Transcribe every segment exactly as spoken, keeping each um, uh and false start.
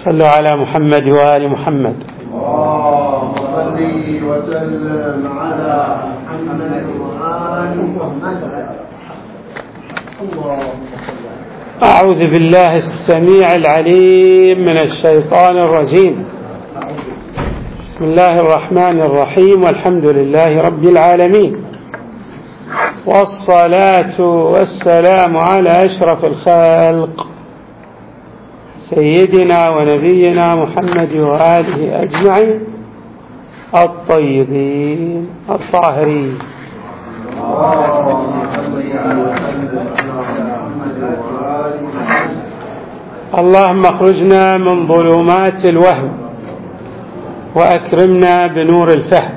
صلوا على محمد وآل محمد. اللهم صل وسلم على محمد وآل محمد. أعوذ بالله السميع العليم من الشيطان الرجيم. بسم الله الرحمن الرحيم، والحمد لله رب العالمين، والصلاة والسلام على أشرف الخلق سيدنا ونبينا محمد وآله أجمعين الطيبين الطاهرين. اللهم اخرجنا من ظلمات الوهم وأكرمنا بنور الفهم.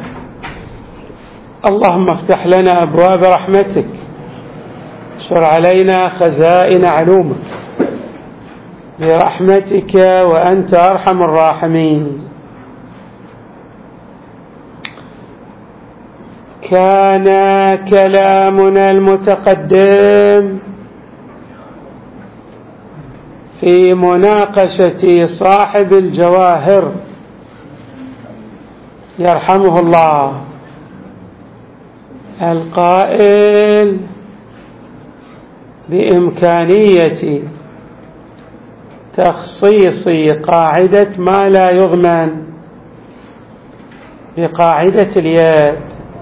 اللهم افتح لنا أبواب رحمتك، اشر علينا خزائن علومك برحمتك وأنت أرحم الراحمين. كان كلامنا المتقدم في مناقشة صاحب الجواهر يرحمه الله، القائل بإمكانية تخصيص قاعدة ما لا يضمن بقاعدة اليد،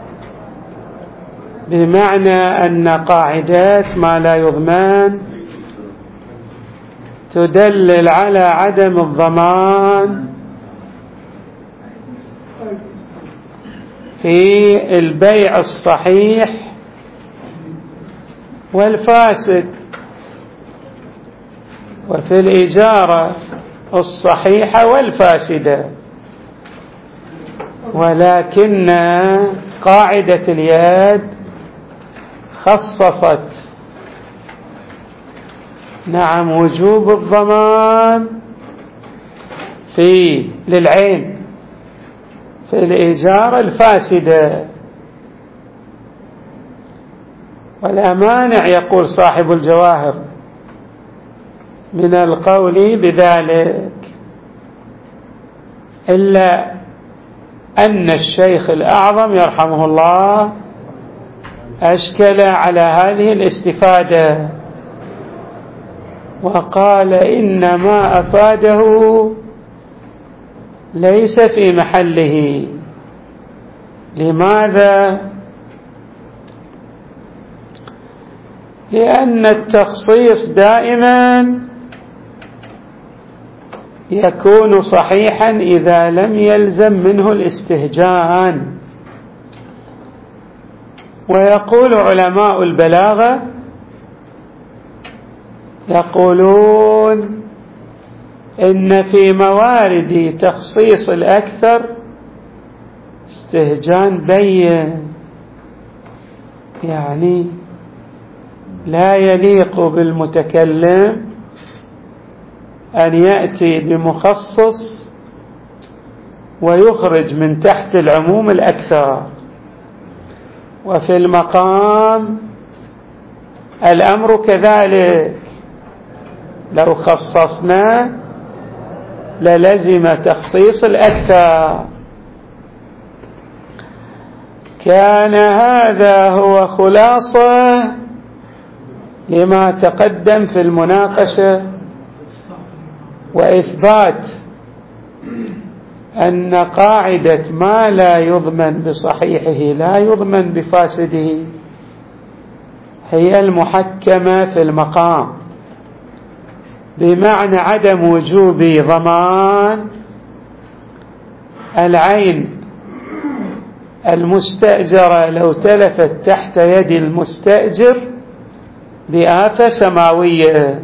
بمعنى أن قاعدات ما لا يضمن تدلل على عدم الضمان في البيع الصحيح والفاسد، وفي الإجارة الصحيحة والفاسدة. ولكن قاعدة اليد خصصت نعم وجوب الضمان في للعين في الإجارة الفاسدة. ولا مانع يقول صاحب الجواهر من القول بذلك، إلا أن الشيخ الأعظم يرحمه الله أشكل على هذه الاستفادة وقال إن ما أفاده ليس في محله. لماذا؟ لأن التخصيص دائما يكون صحيحا إذا لم يلزم منه الاستهجان. ويقول علماء البلاغة يقولون إن في موارد تخصيص الأكثر استهجان بين، يعني لا يليق بالمتكلم أن يأتي بمخصص ويخرج من تحت العموم الأكثر. وفي المقام الأمر كذلك، لو خصصنا للزم تخصيص الأكثر. كان هذا هو خلاصة لما تقدم في المناقشة، وإثبات أن قاعدة ما لا يضمن بصحيحه لا يضمن بفاسده هي المحكمة في المقام، بمعنى عدم وجوب ضمان العين المستأجرة لو تلفت تحت يد المستأجر بآفة سماوية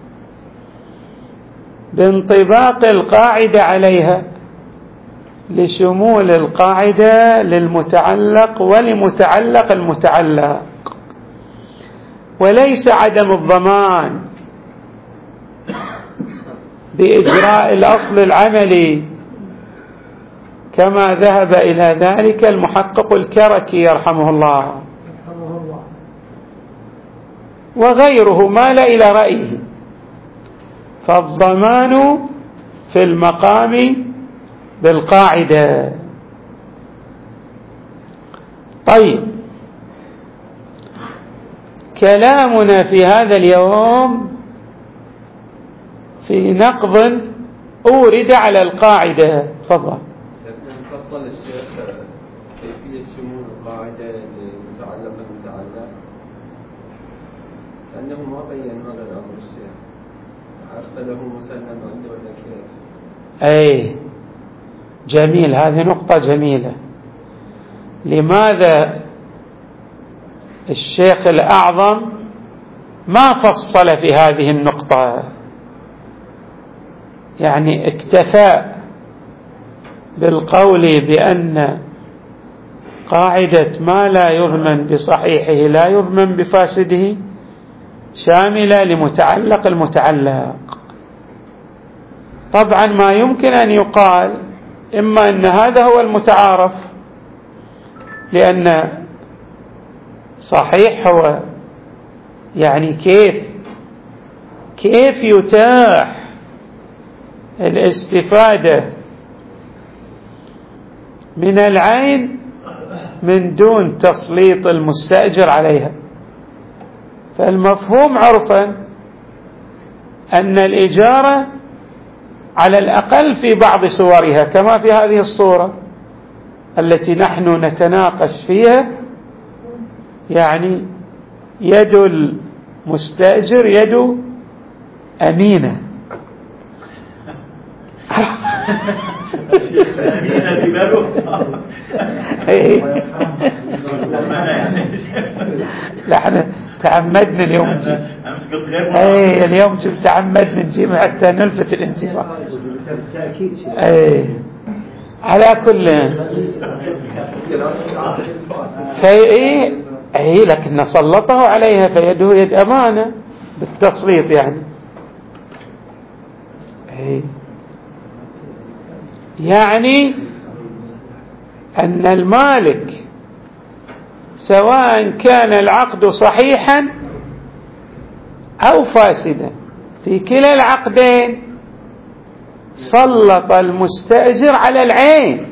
بانطباق القاعدة عليها، لشمول القاعدة للمتعلق ولمتعلق المتعلق، وليس عدم الضمان بإجراء الأصل العملي كما ذهب إلى ذلك المحقق الكركي يرحمه الله وغيره مال إلى رأيه. فالضمان في المقام بالقاعدة. طيب، كلامنا في هذا اليوم في نقض أورد على القاعدة. تفضل. فصل الشيخ كيفية شمول القاعدة لمتعلق المتعلق، كأنه ما بين هذا الأمر الشيخ، أرسله مسلم عنده ولا كيف؟ أي جميل، هذه نقطة جميلة. لماذا الشيخ الأعظم ما فصل في هذه النقطة؟ يعني اكتفى بالقول بأن قاعدة ما لا يضمن بصحيحه لا يضمن بفاسده شاملة لمتعلق المتعلق. طبعا ما يمكن أن يقال إما أن هذا هو المتعارف، لأن صحيح هو يعني كيف كيف يتاح الاستفادة من العين من دون تسليط المستأجر عليها. فالمفهوم عرفا أن الإجارة على الأقل في بعض صورها كما في هذه الصورة التي نحن نتناقش فيها، يعني يد المستأجر يد أمينة. لا احنا تعمدنا اليوم نجيب اي اليوم شوف تعمدنا نجيب حتى نلفت الانتباه. اي على كل فاي اي لكن سلطه عليها فيده يد امانه بالتسليط يعني. اي يعني أن المالك سواء كان العقد صحيحا أو فاسدا في كلا العقدين سلط المستأجر على العين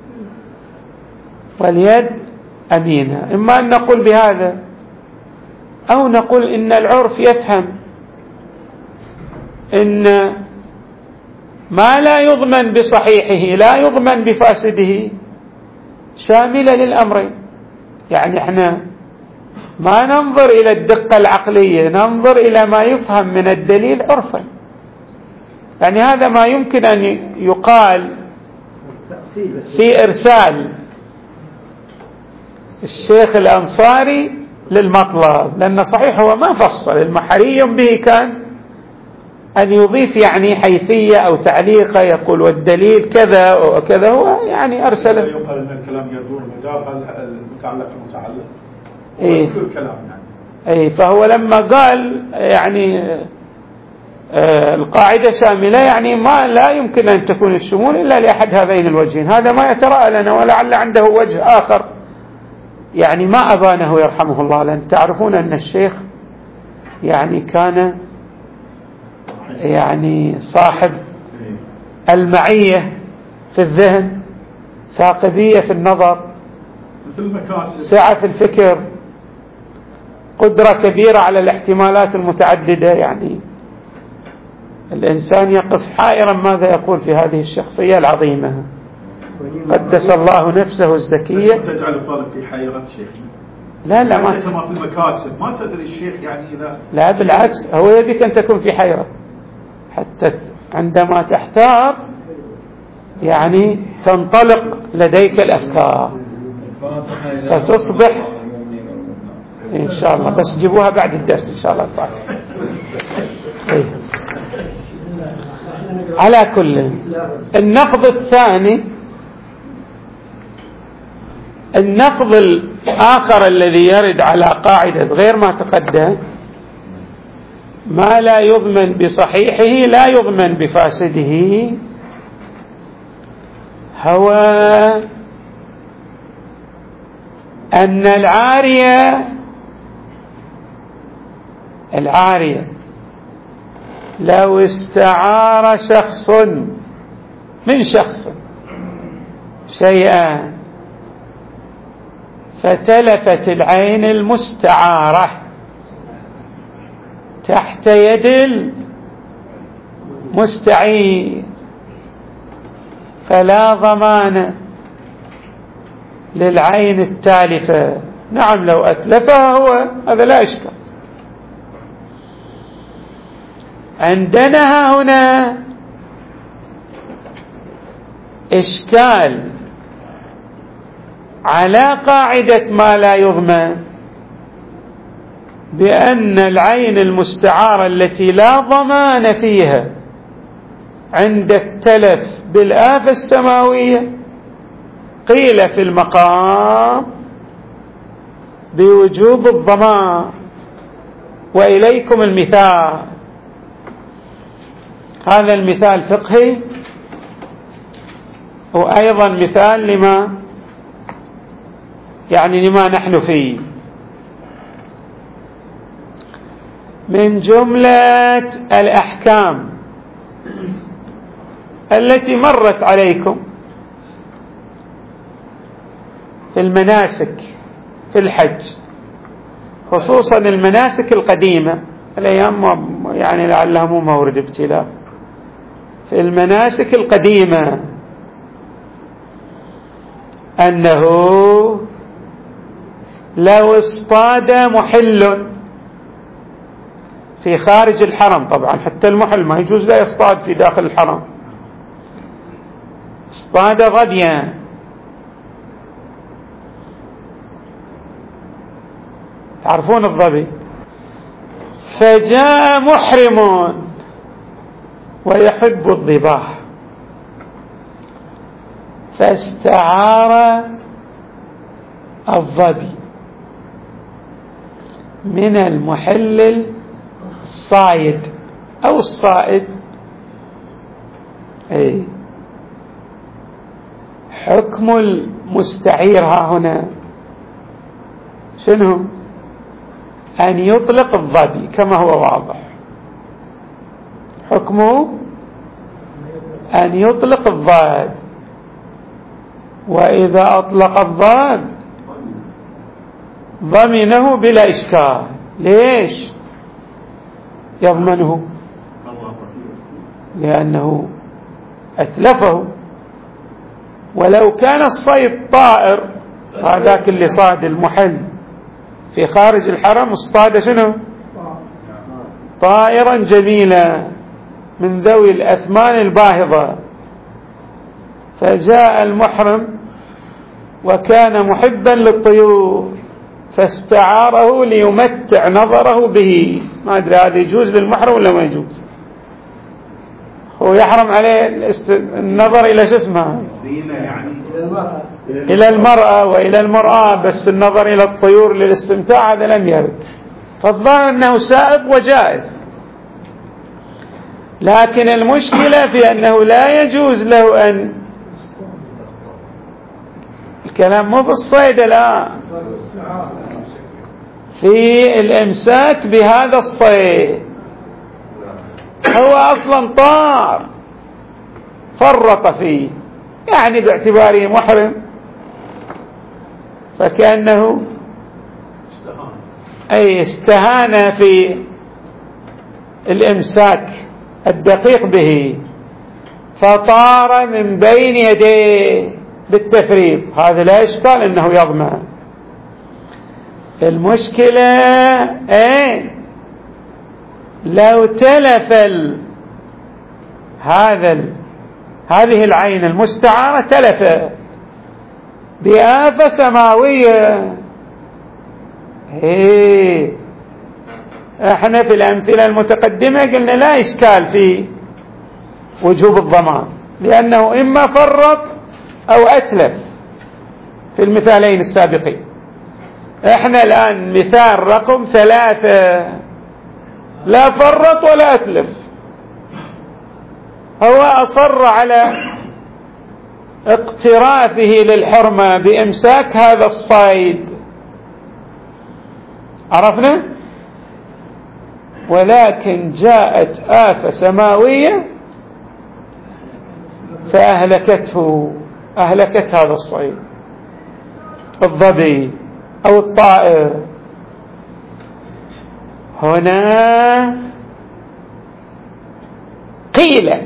واليد أمينة. إما أن نقول بهذا أو نقول إن العرف يفهم إن ما لا يضمن بصحيحه لا يضمن بفاسده شاملة للأمرين. يعني احنا ما ننظر إلى الدقة العقلية، ننظر إلى ما يفهم من الدليل عرفا. يعني هذا ما يمكن أن يقال في إرسال الشيخ الأنصاري للمطلب، لأن صحيح هو ما فصل، المحري به كان أن يضيف يعني حيثية أو تعليقة يقول والدليل كذا وكذا، هو يعني أرسل. يقال أن الكلام يدور مدار المتعلق المتعلق إيه الكلام يعني. إيه فهو لما قال يعني آه القاعدة شاملة، يعني ما لا يمكن أن تكون الشمول إلا لأحد هذين الوجهين. هذا ما يترأى لنا، ولعل عنده وجه آخر يعني ما أبانه يرحمه الله. لأن تعرفون أن الشيخ يعني كان يعني صاحب المعية في الذهن، ثاقبية في النظر، سعة في الفكر، قدرة كبيرة على الاحتمالات المتعددة. يعني الإنسان يقف حائرا ماذا يقول في هذه الشخصية العظيمة. قدس الله نفسه الزكية. ما تجعل الطالب في حيرة شيخ؟ لا لا ما في المكاسب ما تدري الشيخ يعني إذا لا بالعكس، هو يبيك أن تكون في حيرة حتى عندما تحتار يعني تنطلق لديك الأفكار فتصبح إن شاء الله. بس جيبوها بعد الدرس إن شاء الله الفاتحة. طيب. على كل النقض الثاني، النقض الآخر الذي يرد على قاعدة غير ما تقدم، ما لا يضمن بصحيحه لا يضمن بفاسده، هو أن العارية العارية لو استعار شخص من شخص شيئان فتلفت العين المستعارة تحت يد المستعير فلا ضمان للعين التالفة. نعم لو أتلفها هو هذا لا إشكال. عندنا هنا إشكال على قاعدة ما لا يضمن، بأن العين المستعارة التي لا ضمان فيها عند التلف بالآفة السماوية قيل في المقام بوجوب الضمان. وإليكم المثال، هذا المثال فقهي وأيضا مثال لما يعني لما نحن فيه. من جملة الأحكام التي مرت عليكم في المناسك في الحج، خصوصا المناسك القديمة، الأيام يعني لعلها مو مورد ابتلاء، في المناسك القديمة أنه لو اصطاد محل في خارج الحرم، طبعا حتى المحل ما يجوز لا يصطاد في داخل الحرم، اصطاد ظبيا تعرفون الظبي، فجاء محرم ويحب الضباح فاستعار الظبي من المحل الصايد أو الصائد، أي حكم المستعير ها هنا شنو؟ أن يطلق الظبي كما هو واضح، حكمه أن يطلق الضاد، وإذا أطلق الضاد ضمنه بلا إشكال. ليش يضمنه؟ لأنه أتلفه. ولو كان الصيد طائر، هذاك اللي صاد المحل في خارج الحرم اصطاد شنو؟ طائرا جميلا من ذوي الأثمان الباهظة، فجاء المحرم وكان محبا للطيور فاستعاره ليمتع نظره به. ما أدري هذا يجوز للمحرم ولا ما يجوز؟ هو يحرم عليه النظر إلى شو اسمها يعني إلى المرأة وإلى المرأة، بس النظر إلى الطيور للاستمتاع هذا لم يرد. فالظاهر أنه سائغ وجائز، لكن المشكلة في أنه لا يجوز له أن، الكلام مو في الصيد الآن، في الإمساك بهذا الصيد. هو أصلا طار فرط فيه، يعني باعتباره محرم فكأنه أي استهان في الإمساك الدقيق به، فطار من بين يديه بالتفريط. هذا لا إشكال أنه يضمن. المشكلة ايه لو تلف ال... هذا ال... هذه العين المستعارة تلف بآفة سماوية، ايه احنا في الأمثلة المتقدمة قلنا لا إشكال في وجوب الضمان، لأنه إما فرط أو أتلف في المثالين السابقين. احنا الآن مثال رقم ثلاثة لا فرط ولا أتلف، هو أصر على اقترافه للحرمة بإمساك هذا الصيد، عرفنا؟ ولكن جاءت آفة سماوية فأهلكته، أهلكت هذا الصيد، الظبي أو الطائر. هنا قيل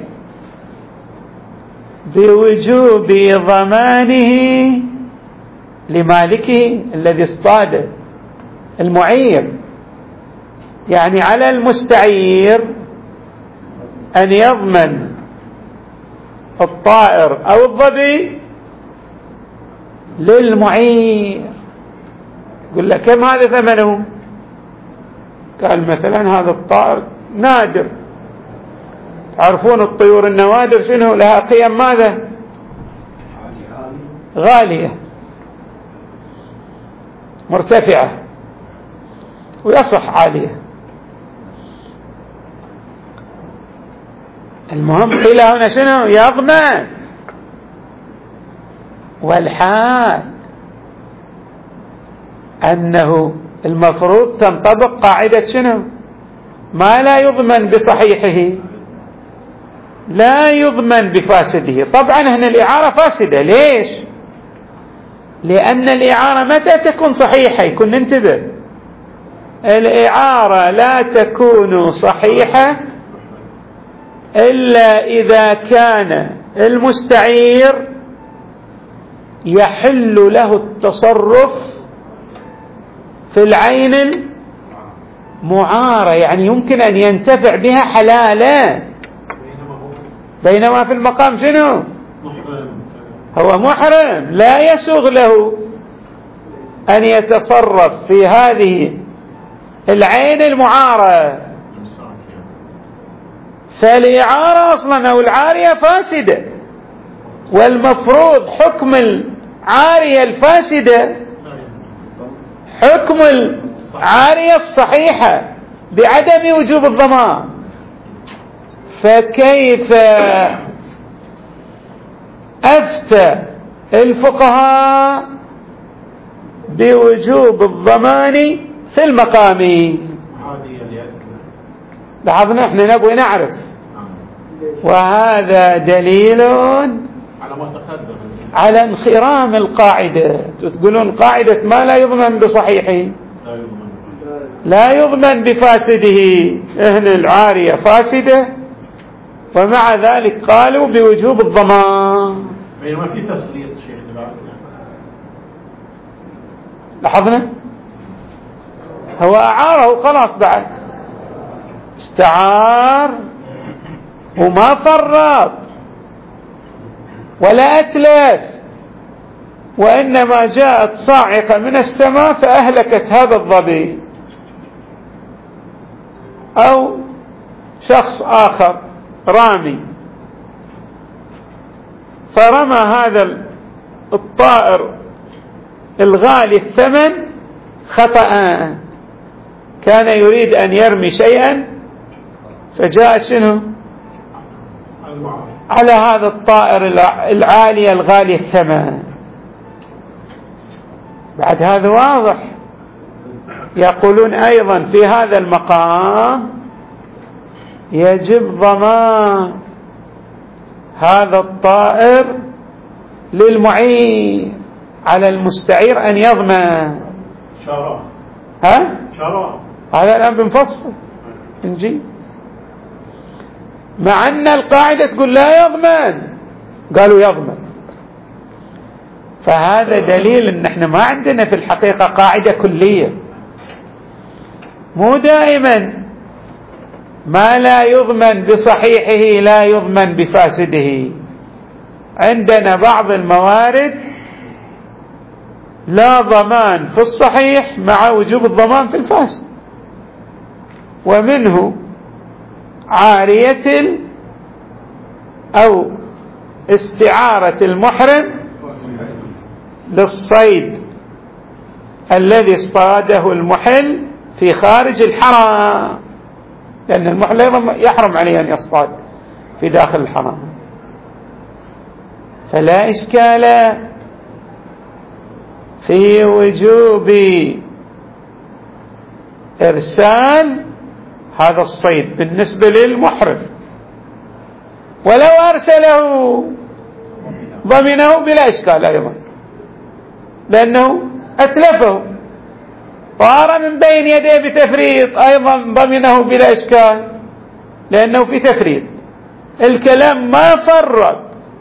بوجوب ضمانه لمالكه الذي اصطاد، المعير، يعني على المستعير أن يضمن الطائر أو الظبي للمعير. يقول له كم هذا ثمنه؟ قال مثلا هذا الطائر نادر، تعرفون الطيور النوادر شنو لها قيم ماذا؟ غالية مرتفعة، ويصح عالية. المهم قيل هنا شنو؟ يضمن، والحال أنه المفروض تنطبق قاعدة شنو؟ ما لا يضمن بصحيحه لا يضمن بفاسده. طبعا هنا الإعارة فاسدة. ليش؟ لأن الإعارة متى تكون صحيحة؟ يكون ننتبه، الإعارة لا تكون صحيحة إلا إذا كان المستعير يحل له التصرف في العين المعارة، يعني يمكن أن ينتفع بها حلالا، بينما في المقام شنو؟ هو محرم، لا يسوغ له أن يتصرف في هذه العين المعارة. فالإعارة أصلا أو العارية فاسدة، والمفروض حكم العارية الفاسدة حكم العارية الصحيحة بعدم وجوب الضمان. فكيف أفتى الفقهاء بوجوب الضمان في المقام؟ لاحظنا احنا نبغي نعرف، وهذا دليل على انخرام القاعدة. تقولون قاعدة ما لا يضمن بصحيحه لا يضمن بفاسده، اهن العارية فاسدة ومع ذلك قالوا بوجوب الضمان. بينما في تسليط شيخ. لاحظنا هو أعاره خلاص، بعد استعار وما فرط ولا أتلف، وإنما جاءت صاعقة من السماء فأهلكت هذا الظبي. أو شخص آخر رامي فرمى هذا الطائر الغالي الثمن خطأ، كان يريد أن يرمي شيئا فجاء شنو على هذا الطائر العالي الغالي الثمن. بعد هذا واضح. يقولون أيضا في هذا المقام يجب ضمان هذا الطائر للمعير، على المستعير أن يضمن. شراء ها؟ شراء هذا الآن بنفصل نجي، مع أن القاعدة تقول لا يضمن، قالوا يضمن. فهذا دليل أن احنا ما عندنا في الحقيقة قاعدة كلية، مو دائما ما لا يضمن بصحيحه لا يضمن بفاسده. عندنا بعض الموارد لا ضمان في الصحيح مع وجوب الضمان في الفاسد، ومنه عارية أو استعارة المحرم للصيد الذي اصطاده المحل في خارج الحرم، لأن المحل يحرم عليه أن يصطاد في داخل الحرم. فلا إشكال في وجوب إرسال هذا الصيد بالنسبة للمحرم، ولو أرسله ضمنه بلا إشكال أيضا، لأنه أتلفه. طار من بين يديه بتفريط، أيضا ضمنه بلا إشكال لأنه في تفريط. الكلام ما فرط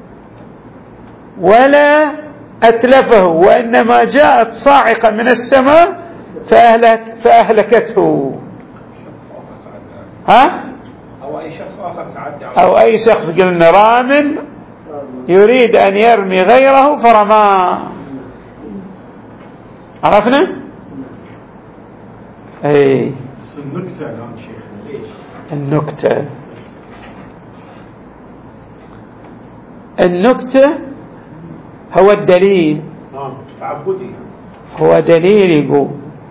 ولا أتلفه، وإنما جاءت صاعقة من السماء فأهلك فأهلكته. ها؟ أو أي شخص آخر تعدى، أو أي شخص قلنا رام يريد أن يرمي غيره فرماه. عرفنا؟ أي النكتة الآن شيخنا ليش؟ النكتة النكتة هو الدليل، آه تعبدي، هو دليل. يقول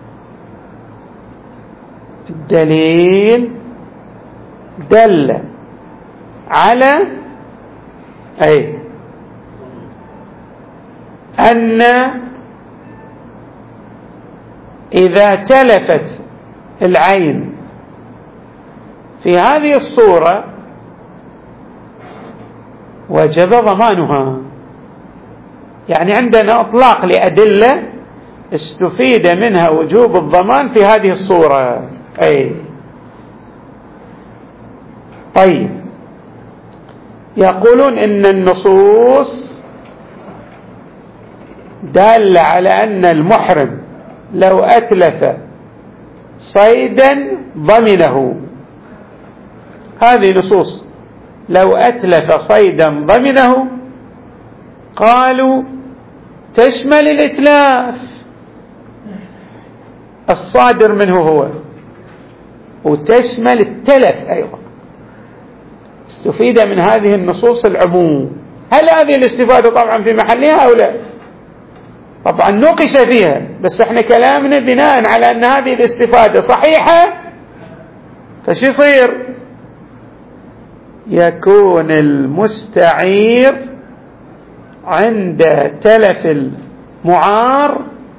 الدليل دل على أي أن إذا تلفت العين في هذه الصورة وجب ضمانها. يعني عندنا إطلاق لأدلة استفيد منها وجوب الضمان في هذه الصورة. أي طيب، يقولون إن النصوص دالة على أن المحرم لو أتلف صيدا ضمنه. هذه نصوص لو أتلف صيدا ضمنه، قالوا تشمل الإتلاف الصادر منه هو، وتشمل التلف أيضا. استفيد من هذه النصوص العموم. هل هذه الاستفادة طبعا في محلها أو لا؟ طبعا نوقش فيها، بس احنا كلامنا بناء على أن هذه الاستفادة صحيحة. فشي يصير؟ يكون المستعير عند تلف المعار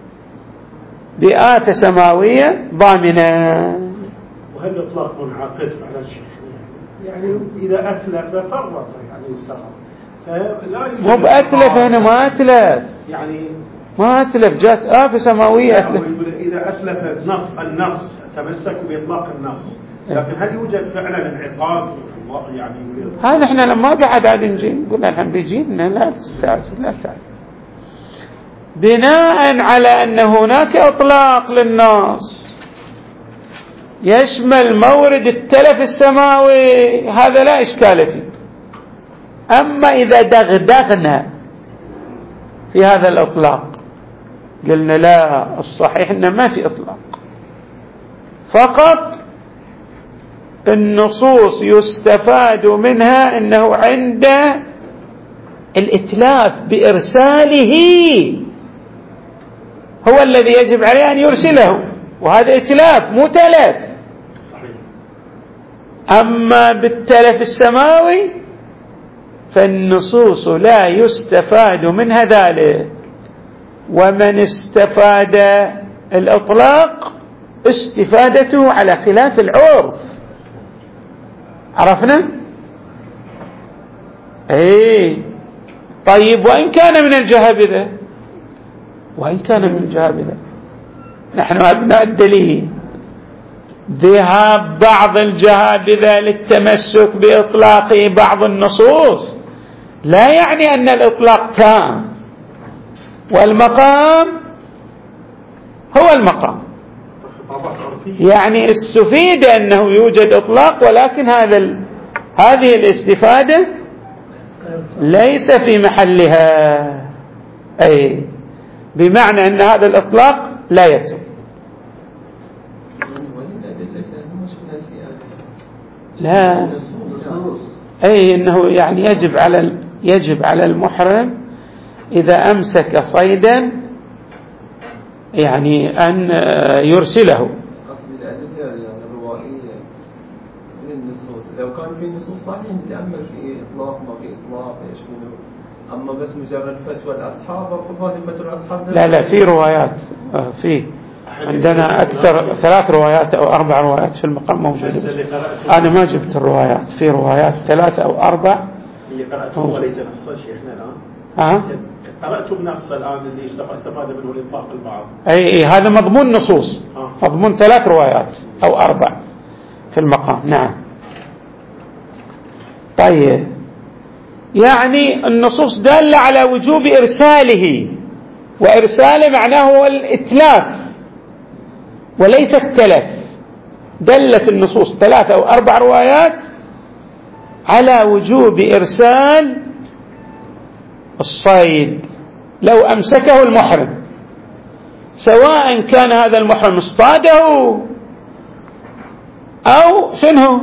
بآفة سماوية ضامنة. وهل الإطلاق منعقد على الشيخ؟ يعني إذا أتلف فرط يعني يفترض، مو بأتلف هنا، ما أتلف يعني ما أتلف، جات آفة سماوية أتلف. إذا أتلف النص النص تمسك بإطلاق النص، لكن هل يوجد فعلا انعقاد يعني؟ هذا احنا لما بعد عاد نجي قلنا الحين بيجينا لا تستعجل لا تعجل، بناء على أن هناك إطلاق للنص يشمل مورد التلف السماوي، هذا لا إشكال فيه. أما إذا دغدغنا في هذا الإطلاق قلنا لا، الصحيح إنه ما في إطلاق، فقط النصوص يستفاد منها أنه عند الإتلاف بإرساله هو الذي يجب عليه أن يرسله، وهذا إتلاف مو تلف. أما بالتلف السماوي فالنصوص لا يستفاد منها ذلك. ومن استفاد الإطلاق استفادته على خلاف العرف. عرفنا؟ ايه طيب، وإن كان من الجهابذة، وإن كان من الجهابذة، نحن أبناء الدليل. ذهاب بعض الجهابذة للتمسك بإطلاق بعض النصوص لا يعني أن الإطلاق تام، والمقام هو المقام. يعني استفيد أنه يوجد إطلاق، ولكن هذا ال... هذه الاستفادة ليس في محلها، أي بمعنى أن هذا الإطلاق لا يتم. لا، أي أنه يعني يجب على يجب على المحرم إذا أمسك صيدا يعني أن يرسله. قصد الأدلة الروائية من النصوص، لو كان في نصوص صحيح نتأمل في إطلاق ما في إطلاق يشمله، أما بس مجرد فتوى الأصحاب أو هذه فتوى الأصحاب. لا لا، في روايات، في عندنا أكثر ثلاث روايات أو أربع روايات في المقام موجودة. أنا ما جبت الروايات، في روايات ثلاثة أو أربع. هي قرأتهم وليس نصا شيخنا الآن. ها؟ قرأت النص الآن اللي استفاد منه الإطلاق البعض. أي, أي هذا مضمون نصوص، آه. مضمون ثلاث روايات أو أربع في المقام. نعم. طيب، يعني النصوص دالة على وجوب إرساله، وإرساله معناه هو الإتلاف وليس التلف. دلت النصوص ثلاثة أو أربع روايات على وجوب إرسال الصيد لو أمسكه المحرم، سواء كان هذا المحرم اصطاده أو شنو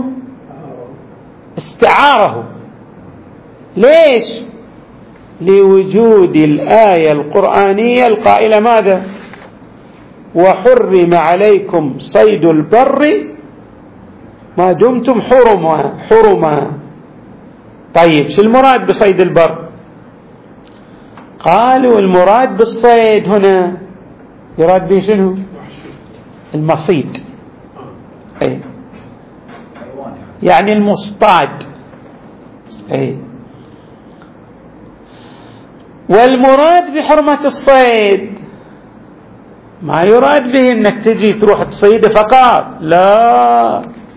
استعاره. ليش؟ لوجود الآية القرآنية القائلة ماذا؟ وحرم عليكم صيد البر ما دمتم حرما حرما. طيب، شو المراد بصيد البر؟ قالوا المراد بالصيد هنا يراد به شنو؟ المصيد، أي يعني المصطاد. أي. والمراد بحرمة الصيد ما يراد به انك تجي تروح تصيده فقط، لا،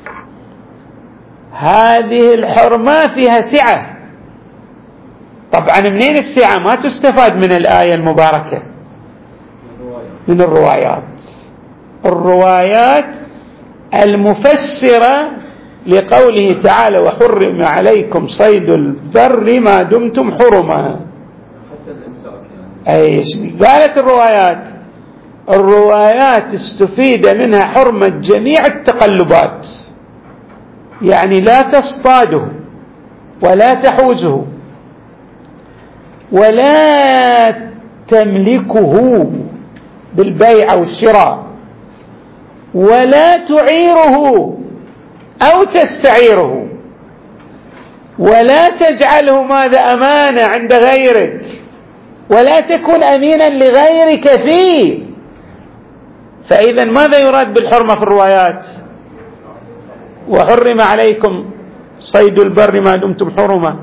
هذه الحرمة فيها سعة. طبعا منين السعة؟ ما تستفاد من الآية المباركة، من الروايات الروايات المفسرة لقوله تعالى وحرم عليكم صيد البر ما دمتم حرما. حتى الإمساك يعني. ايش قالت الروايات؟ الروايات استفيد منها حرمة جميع التقلبات، يعني لا تصطاده ولا تحوزه ولا تملكه بالبيع أو الشراء ولا تعيره أو تستعيره ولا تجعله ماذا أمانة عند غيرك ولا تكون أمينا لغيرك فيه. فإذا ماذا يراد بالحرمة في الروايات؟ وحرم عليكم صيد البر ما دمتم حرما،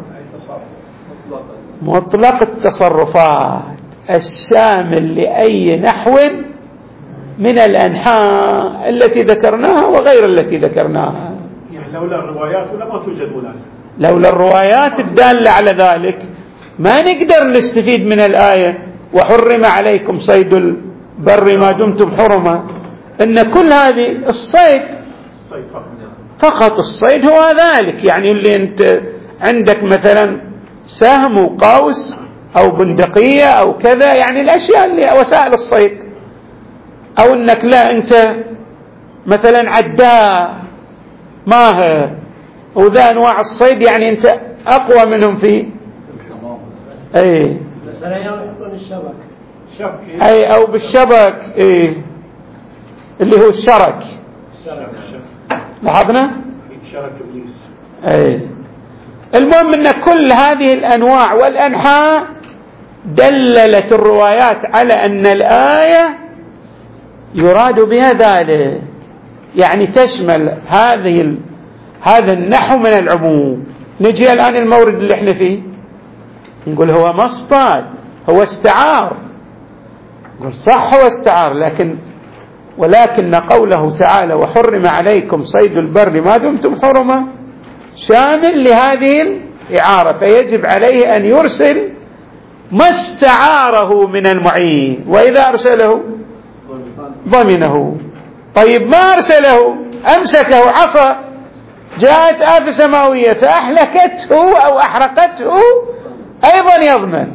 مطلق التصرفات الشامل لأي نحو من الأنحاء التي ذكرناها وغير التي ذكرناها. يعني لولا الروايات لما توجد ملازمة، لولا الروايات الدالة على ذلك ما نقدر نستفيد من الآية وحرم عليكم صيد البر ما دمتم حرما، إن كل هذه الصيد فقط، الصيد هو ذلك. يعني اللي أنت عندك مثلا سهم وقوس أو بندقية أو كذا، يعني الأشياء اللي وسائل الصيد، أو أنك لا أنت مثلا عداء ماهر، وذا أنواع الصيد يعني أنت أقوى منهم في أي مثلا يحطون الشبك شبك أي أو بالشبك أي اللي هو الشرك. لاحظنا شرك إبليس. أي المهم أن كل هذه الأنواع والأنحاء دللت الروايات على أن الآية يراد بها ذلك، يعني تشمل هذه ال... هذا النحو من العموم. نجي الآن المورد اللي احنا فيه نقول هو ما اصطاد، هو استعار. نقول صح هو استعار، لكن ولكن قوله تعالى وحرم عليكم صيد البر ما دمتم حرما شامل لهذه الإعارة، فيجب عليه أن يرسل ما استعاره من المعين، وإذا أرسله ضمنه. طيب ما أرسله، أمسكه عصا، جاءت آفة سماوية فأحلكته أو أحرقته، أيضا يضمن.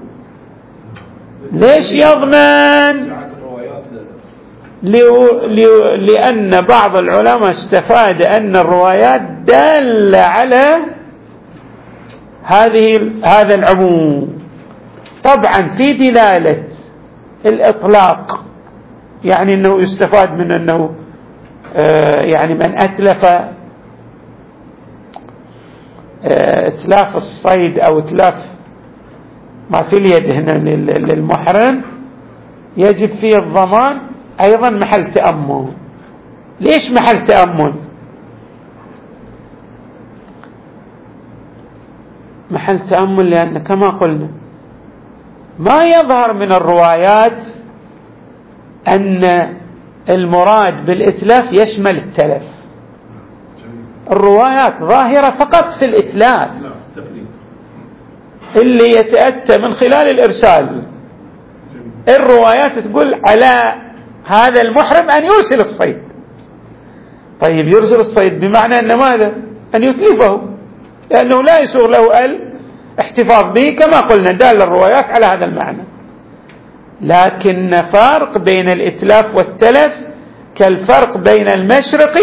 ليش يضمن؟ لأن بعض العلماء استفاد أن الروايات دالة على هذه هذا العموم. طبعا في دلالة الإطلاق، يعني أنه يستفاد من أنه آه يعني من أتلف آه إتلاف الصيد أو إتلاف ما في اليد هنا للمحرم يجب فيه الضمان، أيضا محل تأمل. ليش محل تأمل؟ محل تأمل لأن كما قلنا ما يظهر من الروايات أن المراد بالإتلاف يشمل التلف. الروايات ظاهرة فقط في الإتلاف اللي يتأتى من خلال الإرسال. الروايات تقول على هذا المحرم أن يرسل الصيد. طيب يرسل الصيد بمعنى أن ماذا؟ أن يتلفه، لأنه لا يسوغ له الاحتفاظ به كما قلنا، دال الروايات على هذا المعنى. لكن فرق بين الإتلاف والتلف كالفرق بين المشرق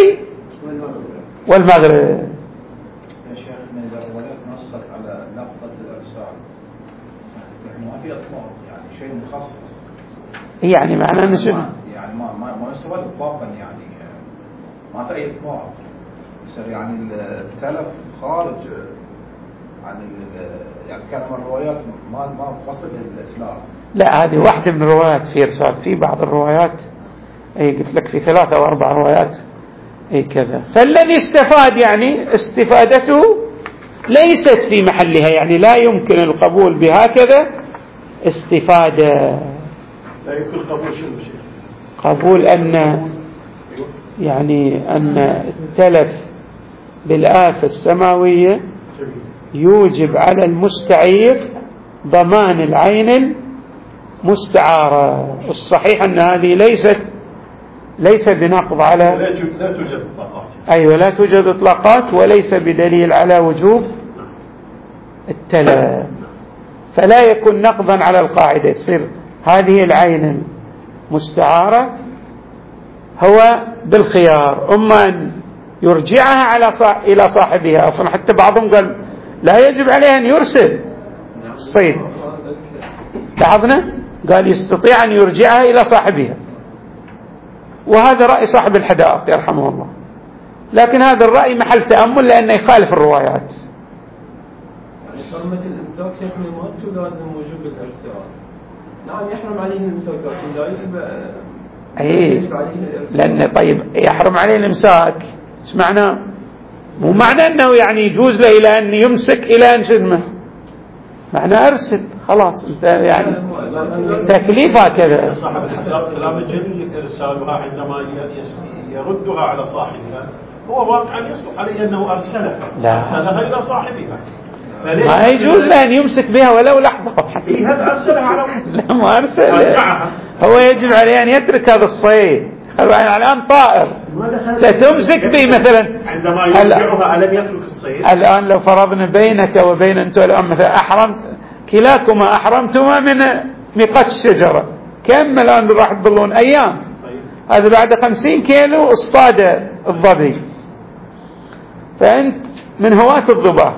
والمغرب. يا شيخنا إذا الروايات نصت على لفظة الإرسال يعني ما في إطلاق، يعني شيء مخصص، يعني معناه أنه شنو؟ يعني ما ما ما يستوى إطلاقا، يعني ما في أي إطلاق يصير يعني التلف خارج عن يعني كلام الروايات ما ما قصد الإتلاف. لا، هذه واحدة من الروايات في إرسال. في بعض الروايات أي قلت لك في ثلاثة أو أربع روايات أي كذا. فالذي استفاد يعني استفادته ليست في محلها، يعني لا يمكن القبول بهكذا استفادة. لا يمكن قبول شنو شيء؟ قبول أن يعني أن التلف بالآفة السماوية يوجب على المستعير ضمان العين المستعارة. الصحيح أن هذه ليست ليس بنقض على لا توجد إطلاقات. أيوة لا توجد إطلاقات، وليس بدليل على وجوب التلف، فلا يكون نقضا على القاعدة. يصير هذه العين المستعارة هو بالخيار، أما أن يرجعها على صاح... إلى صاحبها. أصلا حتى بعضهم قال لا يجب عليه أن يرسل الصيد، لاحظنا قال يستطيع أن يرجعها إلى صاحبها، وهذا رأي صاحب الحدائق يرحمه الله. لكن هذا الرأي محل تأمل لأنه يخالف الروايات. يعني حرمة الإمساك شيخنا ما تلازم وجوب الإرسال. نعم يحرم عليه الإمساك لكن لا يجب أي لأن طيب يحرم عليه الإمساك إيش معناه؟ مو معنى أنه يعني يجوز له إلى أن يمسك إلى أن شدمه، معناه أرسل خلاص أنت يعني تكليف هكذا. صاحب الحدائق كلام جميل إرسالها عندما يردها على صاحبها هو واقعا يصلح عليه أنه أرسلها أرسلها إلى صاحبها، ما يجوز له أن يمسك بها ولو لحظة. هذا أرسلها على لا ما أرسل، هو يجب عليه أن يترك هذا الصيد. الآن طائر لا تمسك به مثلا عندما يرجعها ألم يترك الصيد. الآن لو فرضنا بينك وبين أنتم الآن مثلا أحرمت كلاكما أحرمتما من ميقات الشجرة، كم الآن راح تظلون أيام؟ هذا بعد خمسين كيلو اصطاد الظبي، فأنت من هواة الضباء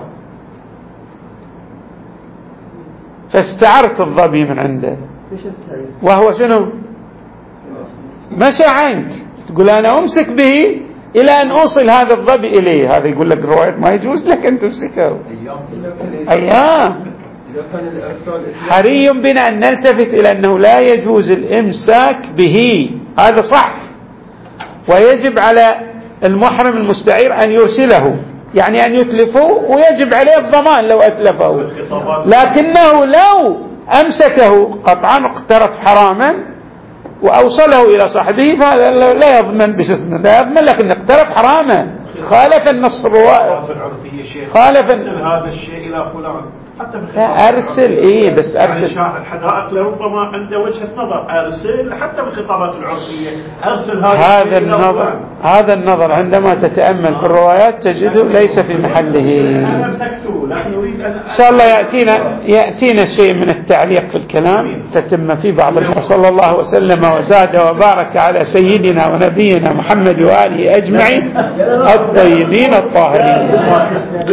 فاستعرت الظبي من عنده، وهو شنو؟ مشى عنك، تقول أنا أمسك به إلى أن أوصل هذا الظبي إليه. هذا يقول لك الرواية ما يجوز لك أن تمسكه أيام. حري بنا أن نلتفت إلى أنه لا يجوز الإمساك به، هذا صح، ويجب على المحرم المستعير أن يرسله، يعني أن يتلفه، ويجب عليه الضمان لو أتلفه. لكنه لو أمسكه قطعا اقترف حراما وأوصله إلى صاحبه فهذا لا يضمن باسمه، لا يضمن، لكن اقترف حراما، خالف النص الروائي، خالف هذا الشيء إلى فلان حتى لا أرسل إيه بس أرسل. يعني الحدائق لربما عنده وجهة نظر أرسل حتى بالخطابات العرفية أرسل هذا, هذا النظر هذا النظر عندما تتأمل في الروايات تجده ليس في محله. أنا مسكته لكن أريد أن إن شاء الله يأتينا يأتينا شيء من التعليق في الكلام تتم في بعض. صلى الله وسلم وزاد وبارك على سيدنا ونبينا محمد وآله أجمعين الطيبين الطاهرين.